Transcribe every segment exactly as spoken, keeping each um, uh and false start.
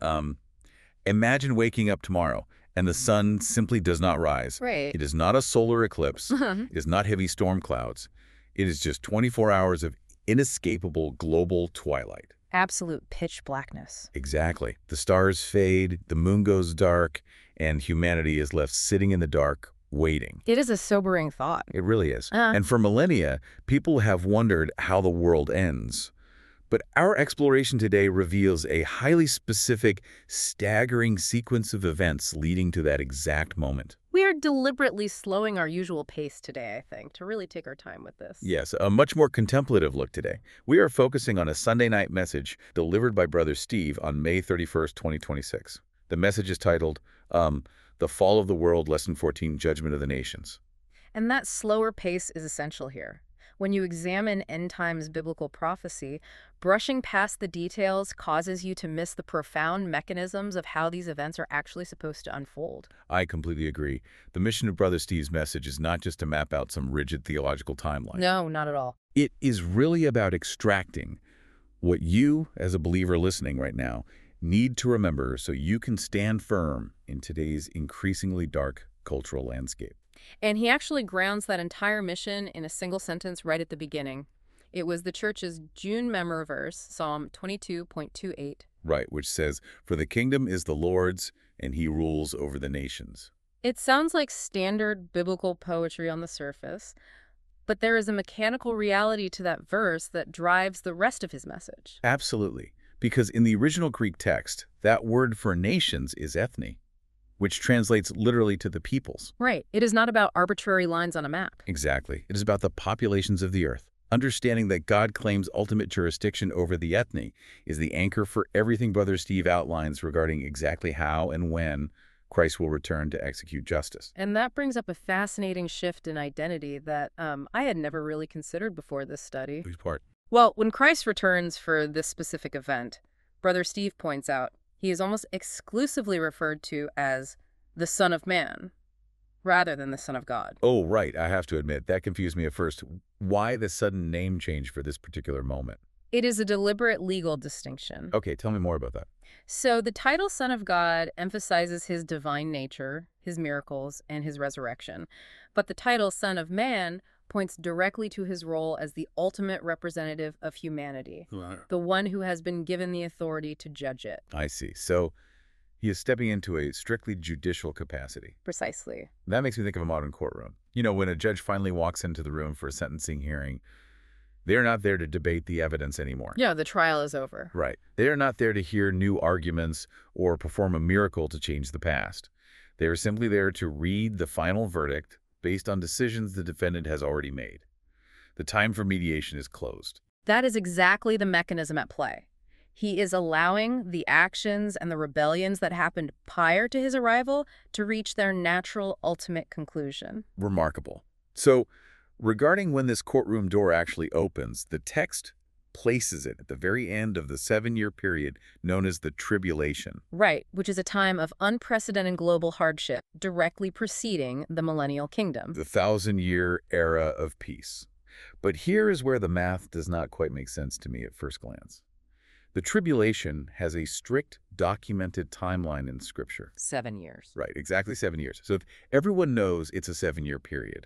Um, imagine waking up tomorrow and the sun simply does not rise. Right. It is not a solar eclipse. It is not heavy storm clouds. It is just twenty-four hours of inescapable global twilight. Absolute pitch blackness. Exactly. The stars fade, the moon goes dark, and humanity is left sitting in the dark, waiting. It is a sobering thought. It really is. Uh. And for millennia, people have wondered how the world ends. But our exploration today reveals a highly specific, staggering sequence of events leading to that exact moment. We are deliberately slowing our usual pace today, I think, to really take our time with this. Yes, a much more contemplative look today. We are focusing on a Sunday night message delivered by Brother Steve on May thirty-first, twenty twenty-six. The message is titled, um, The Fall of the World, Lesson fourteen, Judgment of the Nations. And that slower pace is essential here. When you examine end times biblical prophecy, brushing past the details causes you to miss the profound mechanisms of how these events are actually supposed to unfold. I completely agree. The mission of Brother Steve's message is not just to map out some rigid theological timeline. No, not at all. It is really about extracting what you, as a believer listening right now, need to remember so you can stand firm in today's increasingly dark cultural landscape. And he actually grounds that entire mission in a single sentence right at the beginning. It was the church's June memor verse, Psalm twenty-two point two eight. Right, which says, "For the kingdom is the Lord's, and he rules over the nations." It sounds like standard biblical poetry on the surface, but there is a mechanical reality to that verse that drives the rest of his message. Absolutely, because in the original Greek text, that word for nations is ethne, which translates literally to the peoples. Right. It is not about arbitrary lines on a map. Exactly. It is about the populations of the earth. Understanding that God claims ultimate jurisdiction over the ethne is the anchor for everything Brother Steve outlines regarding exactly how and when Christ will return to execute justice. And that brings up a fascinating shift in identity that um, I had never really considered before this study. Which part? Well, when Christ returns for this specific event, Brother Steve points out, he is almost exclusively referred to as the Son of Man, rather than the Son of God. Oh, right. I have to admit, that confused me at first. Why the sudden name change for this particular moment? It is a deliberate legal distinction. Okay, tell me more about that. So the title Son of God emphasizes his divine nature, his miracles, and his resurrection. But the title Son of Man points directly to his role as the ultimate representative of humanity, the one who has been given the authority to judge it. I see. So he is stepping into a strictly judicial capacity. Precisely. That makes me think of a modern courtroom. You know, when a judge finally walks into the room for a sentencing hearing, they're not there to debate the evidence anymore. Yeah, the trial is over. Right. They are not there to hear new arguments or perform a miracle to change the past. They are simply there to read the final verdict based on decisions the defendant has already made. The time for mediation is closed. That is exactly the mechanism at play. He is allowing the actions and the rebellions that happened prior to his arrival to reach their natural ultimate conclusion. Remarkable. So, regarding when this courtroom door actually opens, the text places it at the very end of the seven-year period known as the tribulation. Right, which is a time of unprecedented global hardship directly preceding the millennial kingdom. The thousand-year era of peace. But here is where the math does not quite make sense to me at first glance. The tribulation has a strict documented timeline in Scripture. Seven years. Right, exactly seven years. So if everyone knows it's a seven-year period,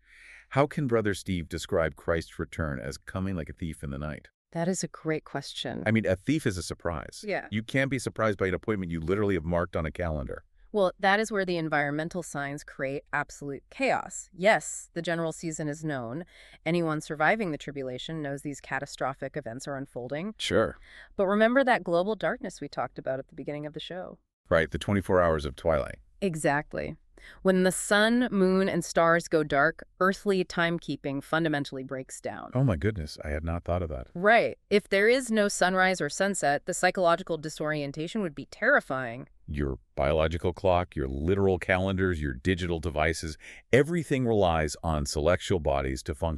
how can Brother Steve describe Christ's return as coming like a thief in the night? That is a great question. I mean, a thief is a surprise. Yeah. You can't be surprised by an appointment you literally have marked on a calendar. Well, that is where the environmental signs create absolute chaos. Yes, the general season is known. Anyone surviving the tribulation knows these catastrophic events are unfolding. Sure. But remember that global darkness we talked about at the beginning of the show. Right, the twenty-four hours of twilight. Exactly. When the sun, moon, and stars go dark, earthly timekeeping fundamentally breaks down. Oh my goodness, I had not thought of that. Right. If there is no sunrise or sunset, the psychological disorientation would be terrifying. Your biological clock, your literal calendars, your digital devices, everything relies on celestial bodies to function.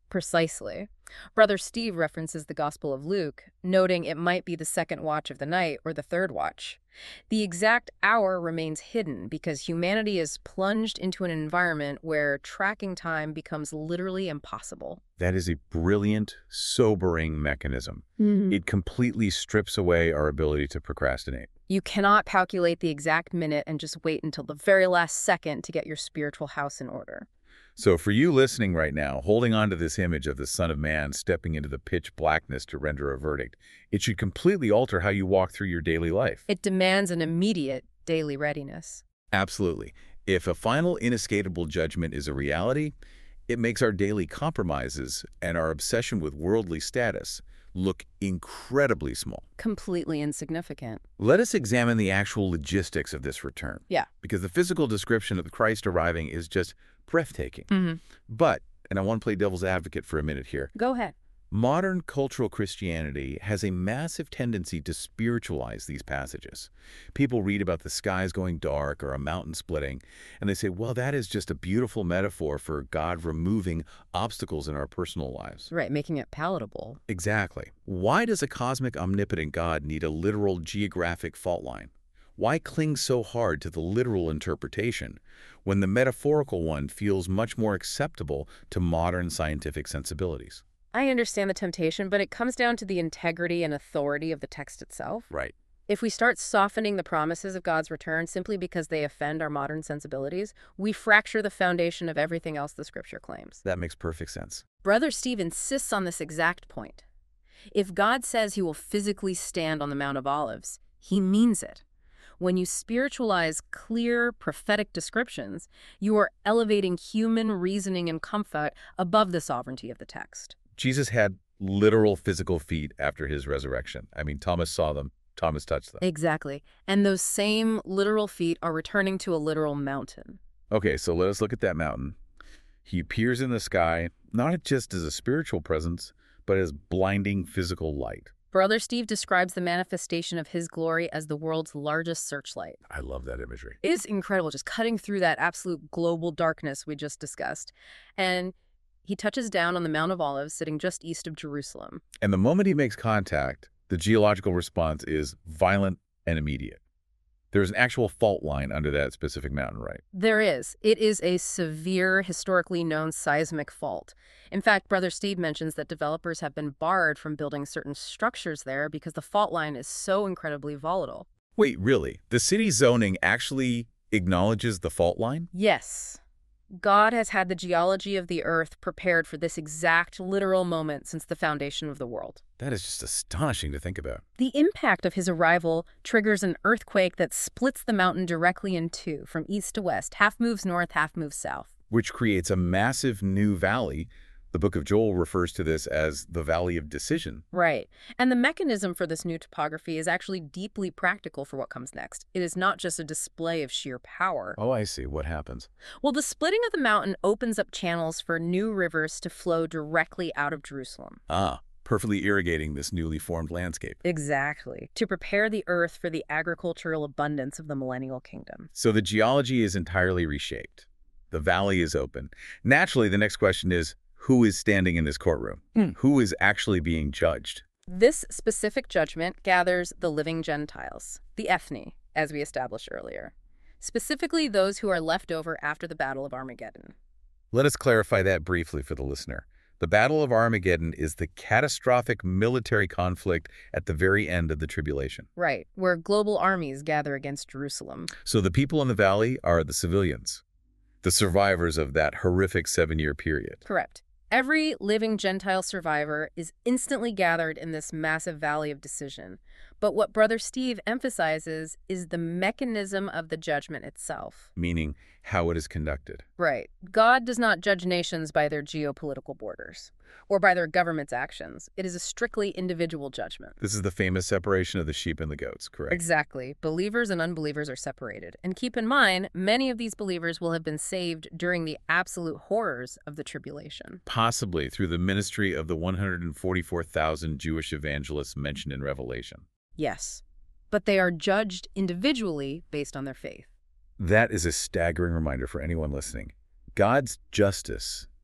Precisely. Brother Steve references the Gospel of Luke, noting it might be the second watch of the night or the third watch. The exact hour remains hidden because humanity is plunged into an environment where tracking time becomes literally impossible. That is a brilliant, sobering mechanism. Mm-hmm. It completely strips away our ability to procrastinate. You cannot calculate the exact minute and just wait until the very last second to get your spiritual house in order. So for you listening right now, holding on to this image of the Son of Man stepping into the pitch blackness to render a verdict, it should completely alter how you walk through your daily life. It demands an immediate daily readiness. Absolutely. If a final inescapable judgment is a reality, it makes our daily compromises and our obsession with worldly status look incredibly small. Completely insignificant. Let us examine the actual logistics of this return. Yeah. Because the physical description of Christ arriving is just breathtaking. Mm-hmm. But, and I want to play devil's advocate for a minute here, Go ahead. modern cultural Christianity has a massive tendency to spiritualize these passages. People read about the skies going dark or a mountain splitting, and they say, well, that is just a beautiful metaphor for God removing obstacles in our personal lives. Right, making it palatable. Exactly. Why does a cosmic omnipotent God need a literal geographic fault line? Why cling so hard to the literal interpretation when the metaphorical one feels much more acceptable to modern scientific sensibilities? I understand the temptation, but it comes down to the integrity and authority of the text itself. Right. If we start softening the promises of God's return simply because they offend our modern sensibilities, we fracture the foundation of everything else the Scripture claims. That makes perfect sense. Brother Steve insists on this exact point. If God says he will physically stand on the Mount of Olives, he means it. When you spiritualize clear, prophetic descriptions, you are elevating human reasoning and comfort above the sovereignty of the text. Jesus had literal physical feet after his resurrection. I mean, Thomas saw them. Thomas touched them. Exactly. And those same literal feet are returning to a literal mountain. Okay, so let us look at that mountain. He appears in the sky, not just as a spiritual presence, but as blinding physical light. Brother Steve describes the manifestation of his glory as the world's largest searchlight. I love that imagery. It's incredible, just cutting through that absolute global darkness we just discussed. And he touches down on the Mount of Olives, sitting just east of Jerusalem. And the moment he makes contact, the geological response is violent and immediate. There's an actual fault line under that specific mountain, right? There is. It is a severe, historically known seismic fault. In fact, Brother Steve mentions that developers have been barred from building certain structures there because the fault line is so incredibly volatile. Wait, really? The city zoning actually acknowledges the fault line? Yes. God has had the geology of the earth prepared for this exact literal moment since the foundation of the world. That is just astonishing to think about. The impact of his arrival triggers an earthquake that splits the mountain directly in two, from east to west. Half moves north, half moves south. Which creates a massive new valley. The book of Joel refers to this as the Valley of Decision. Right. And the mechanism for this new topography is actually deeply practical for what comes next. It is not just a display of sheer power. Oh, I see. What happens? Well, the splitting of the mountain opens up channels for new rivers to flow directly out of Jerusalem. Ah, perfectly irrigating this newly formed landscape. Exactly. To prepare the earth for the agricultural abundance of the millennial kingdom. So the geology is entirely reshaped. The valley is open. Naturally, the next question is, who is standing in this courtroom? Mm. Who is actually being judged? This specific judgment gathers the living Gentiles, the ethne, as we established earlier, specifically those who are left over after the Battle of Armageddon. Let us clarify that briefly for the listener. The Battle of Armageddon is the catastrophic military conflict at the very end of the tribulation. Right, where global armies gather against Jerusalem. So the people in the valley are the civilians, the survivors of that horrific seven-year period. Correct. Every living Gentile survivor is instantly gathered in this massive valley of decision. But what Brother Steve emphasizes is the mechanism of the judgment itself. Meaning how it is conducted. Right. God does not judge nations by their geopolitical borders or by their government's actions. It is a strictly individual judgment. This is the famous separation of the sheep and the goats, correct? Exactly. Believers and unbelievers are separated. And keep in mind, many of these believers will have been saved during the absolute horrors of the tribulation. Possibly through the ministry of the one hundred forty-four thousand Jewish evangelists mentioned in Revelation. Yes. But they are judged individually based on their faith. That is a staggering reminder for anyone listening. God's justice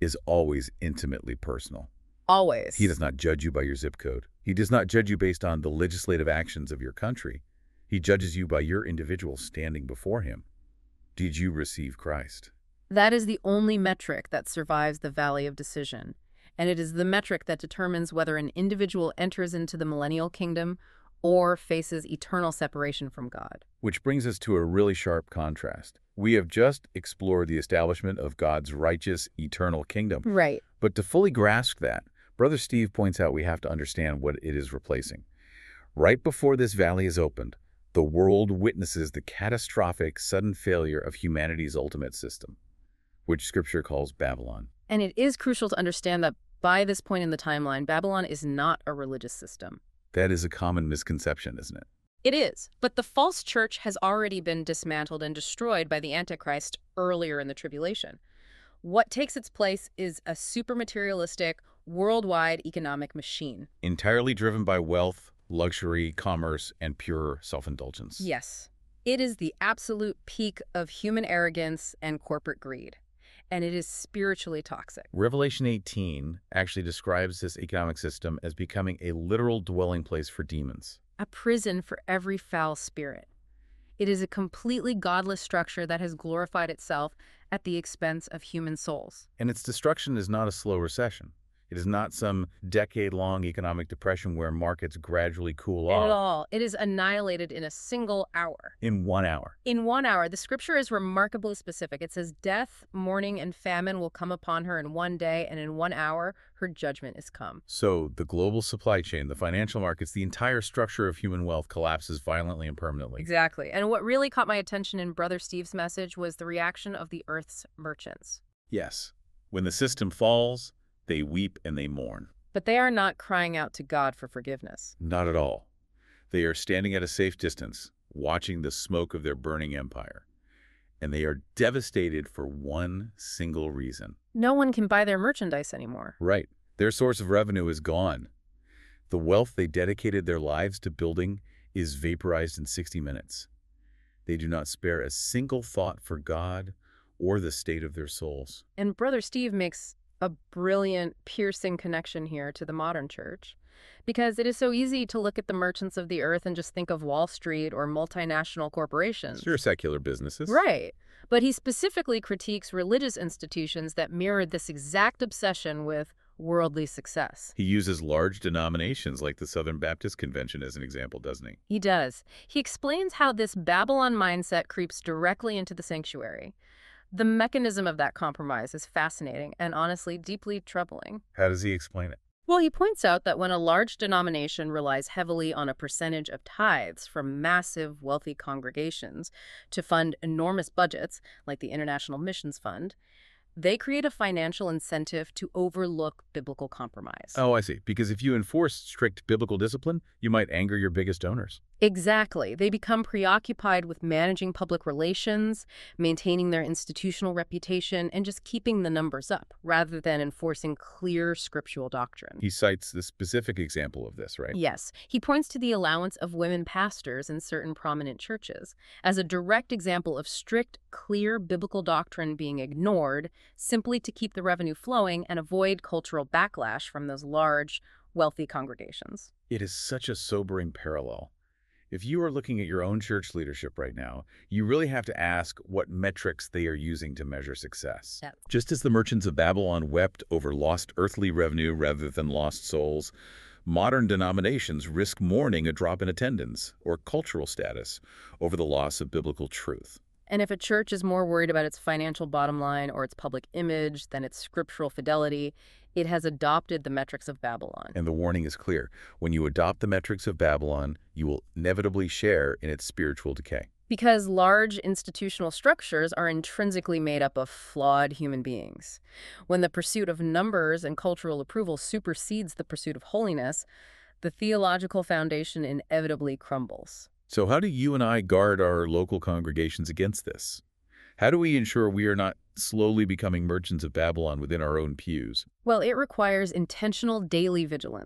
is always intimately personal. Always. He does not judge you by your zip code. He does not judge you based on the legislative actions of your country. He judges you by your individual standing before him. Did you receive Christ? That is the only metric that survives the valley of decision, and it is the metric that determines whether an individual enters into the millennial kingdom or faces eternal separation from God. Which brings us to a really sharp contrast. We have just explored the establishment of God's righteous, eternal kingdom. Right. But to fully grasp that, Brother Steve points out we have to understand what it is replacing. Right before this valley is opened, the world witnesses the catastrophic, sudden failure of humanity's ultimate system, which Scripture calls Babylon. And it is crucial to understand that by this point in the timeline, Babylon is not a religious system. That is a common misconception, isn't it? It is, but the false church has already been dismantled and destroyed by the Antichrist earlier in the tribulation. What takes its place is a super-materialistic, worldwide economic machine. Entirely driven by wealth, luxury, commerce, and pure self-indulgence. Yes. It is the absolute peak of human arrogance and corporate greed, and it is spiritually toxic. Revelation eighteen actually describes this economic system as becoming a literal dwelling place for demons. A prison for every foul spirit. It is a completely godless structure that has glorified itself at the expense of human souls. And its destruction is not a slow recession. It is not some decade-long economic depression where markets gradually cool Not off. at all. It is annihilated in a single hour. In one hour. In one hour. The scripture is remarkably specific. It says, death, mourning, and famine will come upon her in one day, and in one hour her judgment is come. So the global supply chain, the financial markets, the entire structure of human wealth collapses violently and permanently. Exactly. And what really caught my attention in Brother Steve's message was the reaction of the earth's merchants. Yes. When the system falls, they weep and they mourn. But they are not crying out to God for forgiveness. Not at all. They are standing at a safe distance, watching the smoke of their burning empire. And they are devastated for one single reason. No one can buy their merchandise anymore. Right. Their source of revenue is gone. The wealth they dedicated their lives to building is vaporized in sixty minutes. They do not spare a single thought for God or the state of their souls. And Brother Steve makes a brilliant, piercing connection here to the modern church, because it is so easy to look at the merchants of the earth and just think of Wall Street or multinational corporations. They're secular businesses. Right. But he specifically critiques religious institutions that mirrored this exact obsession with worldly success. He uses large denominations like the Southern Baptist Convention as an example, doesn't he? He does. He explains how this Babylon mindset creeps directly into the sanctuary. The mechanism of that compromise is fascinating and honestly deeply troubling. How does he explain it? Well, he points out that when a large denomination relies heavily on a percentage of tithes from massive, wealthy congregations to fund enormous budgets, like the International Missions Fund, they create a financial incentive to overlook biblical compromise. Oh, I see. Because if you enforce strict biblical discipline, you might anger your biggest donors. Exactly. They become preoccupied with managing public relations, maintaining their institutional reputation, and just keeping the numbers up, rather than enforcing clear scriptural doctrine. He cites the specific example of this, right? Yes. He points to the allowance of women pastors in certain prominent churches as a direct example of strict, clear biblical doctrine being ignored simply to keep the revenue flowing and avoid cultural backlash from those large, wealthy congregations. It is such a sobering parallel. If you are looking at your own church leadership right now, you really have to ask what metrics they are using to measure success. Yep. Just as the merchants of Babylon wept over lost earthly revenue rather than lost souls, modern denominations risk mourning a drop in attendance or cultural status over the loss of biblical truth. And if a church is more worried about its financial bottom line or its public image than its scriptural fidelity, it has adopted the metrics of Babylon. And the warning is clear. When you adopt the metrics of Babylon, you will inevitably share in its spiritual decay. Because large institutional structures are intrinsically made up of flawed human beings. When the pursuit of numbers and cultural approval supersedes the pursuit of holiness, the theological foundation inevitably crumbles. So how do you and I guard our local congregations against this? How do we ensure we are not slowly becoming merchants of Babylon within our own pews? Well, it requires intentional daily vigilance.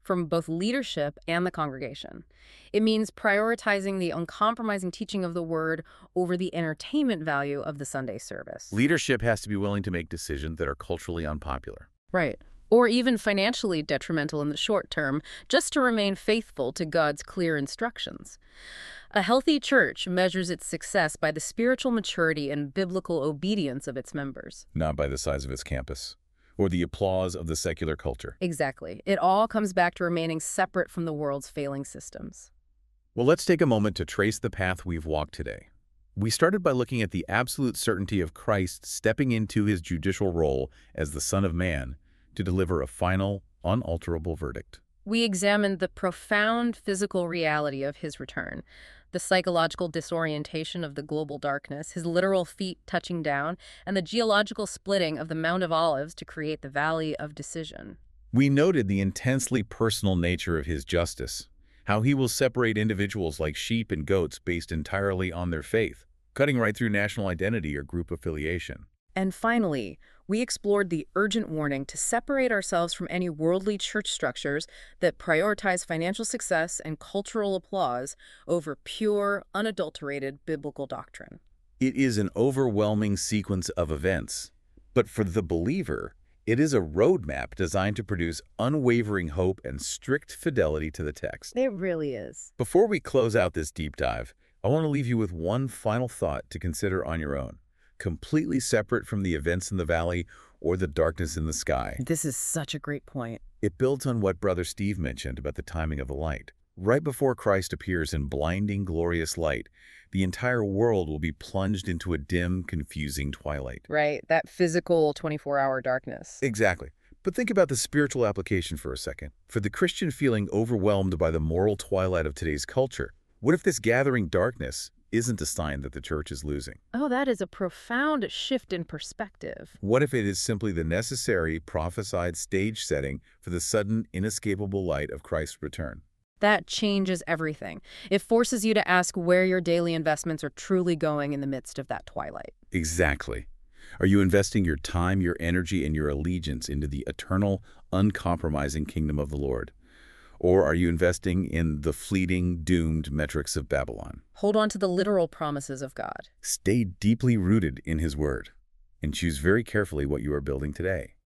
from both leadership and the congregation. It means prioritizing the uncompromising teaching of the Word over the entertainment value of the Sunday service. Leadership has to be willing to make decisions that are culturally unpopular. Right. Or even financially detrimental in the short term, just to remain faithful to God's clear instructions. A healthy church measures its success by the spiritual maturity and biblical obedience of its members. Not by the size of its campus or the applause of the secular culture. Exactly. It all comes back to remaining separate from the world's failing systems. Well, let's take a moment to trace the path we've walked today. We started by looking at the absolute certainty of Christ stepping into his judicial role as the Son of Man to deliver a final, unalterable verdict. We examined the profound physical reality of his return, the psychological disorientation of the global darkness, his literal feet touching down, and the geological splitting of the Mount of Olives to create the Valley of Decision. We noted the intensely personal nature of his justice, how he will separate individuals like sheep and goats based entirely on their faith, cutting right through national identity or group affiliation. And finally, we explored the urgent warning to separate ourselves from any worldly church structures that prioritize financial success and cultural applause over pure, unadulterated biblical doctrine. It is an overwhelming sequence of events, but for the believer, it is a roadmap designed to produce unwavering hope and strict fidelity to the text. It really is. Before we close out this deep dive, I want to leave you with one final thought to consider on your own, completely separate from the events in the valley or the darkness in the sky. This is such a great point. It builds on what Brother Steve mentioned about the timing of the light. Right before Christ appears in blinding, glorious light, the entire world will be plunged into a dim, confusing twilight. Right, that physical twenty-four hour darkness. Exactly. But think about the spiritual application for a second. For the Christian feeling overwhelmed by the moral twilight of today's culture, what if this gathering darkness isn't a sign that the church is losing? Oh, that is a profound shift in perspective. What if it is simply the necessary, prophesied stage setting for the sudden, inescapable light of Christ's return? That changes everything. It forces you to ask where your daily investments are truly going in the midst of that twilight. Exactly. Are you investing your time, your energy, and your allegiance into the eternal, uncompromising kingdom of the Lord? Or are you investing in the fleeting, doomed metrics of Babylon? Hold on to the literal promises of God. Stay deeply rooted in his word and choose very carefully what you are building today.